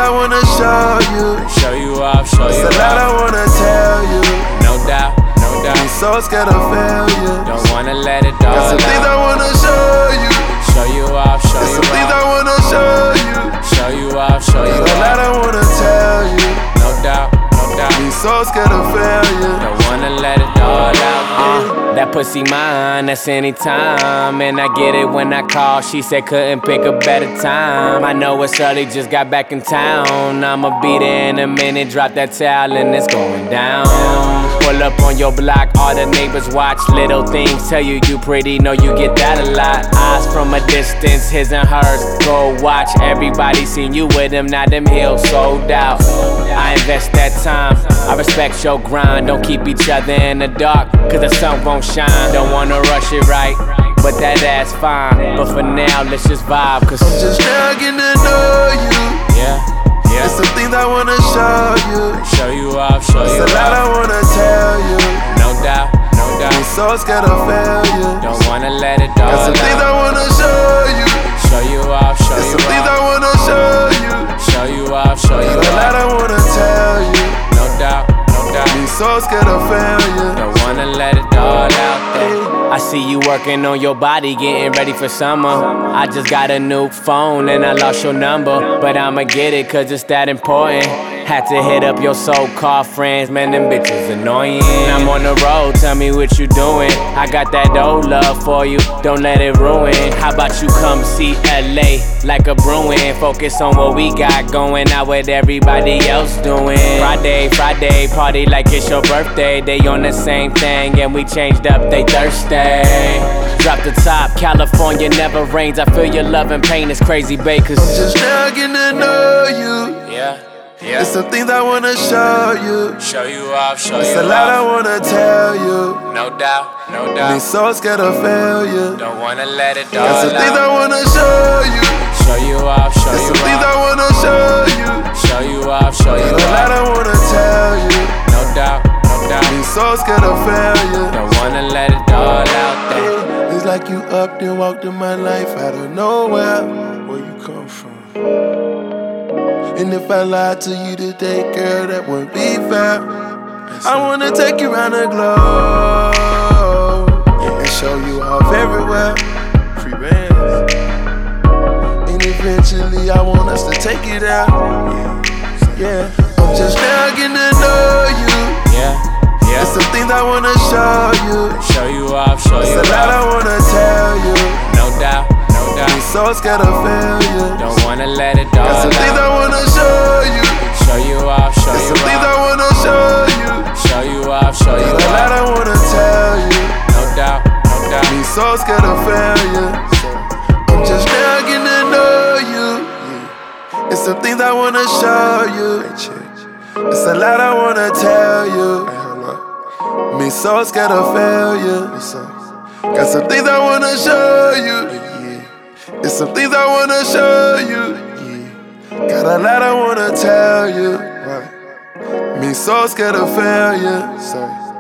I wanna show you. Show you off, show you It's a lot I off. wanna tell you. No doubt, no doubt. I'm so scared of failure. Don't wanna let it all Got some things I out. wanna show you. Show you off, show Got you some things I off. wanna show you. Show you off, show you There's a lot off. I wanna tell you. No doubt, no doubt. I'm so scared of failure. Don't wanna let it all out. That pussy mine, that's anytime. And I get it when I call. She said couldn't pick a better time. I know it's early, just got back in town. I'ma be there in a minute, drop that towel and it's going down. Pull up on your block, all the neighbors watch. Little things tell you you pretty, know you get that a lot. Eyes from a distance, his and hers, go watch. Everybody seen you with him, now them hills sold out. I invest that time, I respect your grind. Don't keep each other in the dark, cause the sun won't shine. Don't wanna rush it right, but that ass fine. But for now, let's just vibe, cause I'm just now getting to know you. yeah, yeah. There's some things I wanna show you. Show you off, show you There's a lot I off. wanna tell you. No doubt, no I'm doubt. so scared of failure. Don't wanna let it Got all some things I out. wanna show you. Show you off, show There's you some things I off. wanna show you. Show you off, show you There's a lot I off. wanna tell you. No doubt, no doubt. I'm so scared of failure. Don't wanna let it all out there. I see you working on your body, getting ready for summer. I just got a new phone and I lost your number, but I'ma get it cause it's that important. Had to hit up your so-called friends, man, them bitches annoying. I'm on the road, tell me what you doing. I got that old love for you, don't let it ruin. How about you come see LA like a Bruin? Focus on what we got going, not what everybody else doing. Friday, party like it's your birthday. They on the same thing and we changed up, they thirsty. Drop the top, California never rains. I feel your love and pain is crazy, babe, cause Just now getting to know you. yeah, There's some things I wanna show you. Show you off, show There's you a lot I off. wanna tell you. No doubt, no I'm doubt. so scared of failure. Don't wanna let it Got all some things I out. wanna show you. Show you off, show There's you some things I off. wanna show you. Show you off, show you There's a lot I off. wanna tell you. No doubt, no doubt. I'm so scared of failure. Don't wanna let it all out there. It's like you up and walked in my life out of nowhere. Where you come from? And if I lied to you today, girl, that wouldn't be fair. I wanna take you around the globe and show you off everywhere. Free bands. And eventually I want us to take it out. Yeah, I'm just now getting to know you. Yeah, There's yeah. some things I wanna show you. Show you off, show you There's a lot I off. wanna tell you. No doubt, no I'm doubt. so scared of failure. Don't wanna let it Got all some things I out. wanna show you. Show you off, show There's you some things I off. wanna show you. Show you off, show you There's a lot I off. wanna tell you. No doubt, no doubt. I'm so scared of failure. I'm just now getting to know you. It's some things I wanna show you. It's a lot I wanna tell you. Me so scared of failure. Got some things I wanna show you. It's some things I wanna show you. Got a lot I wanna tell you. Me so scared of failure.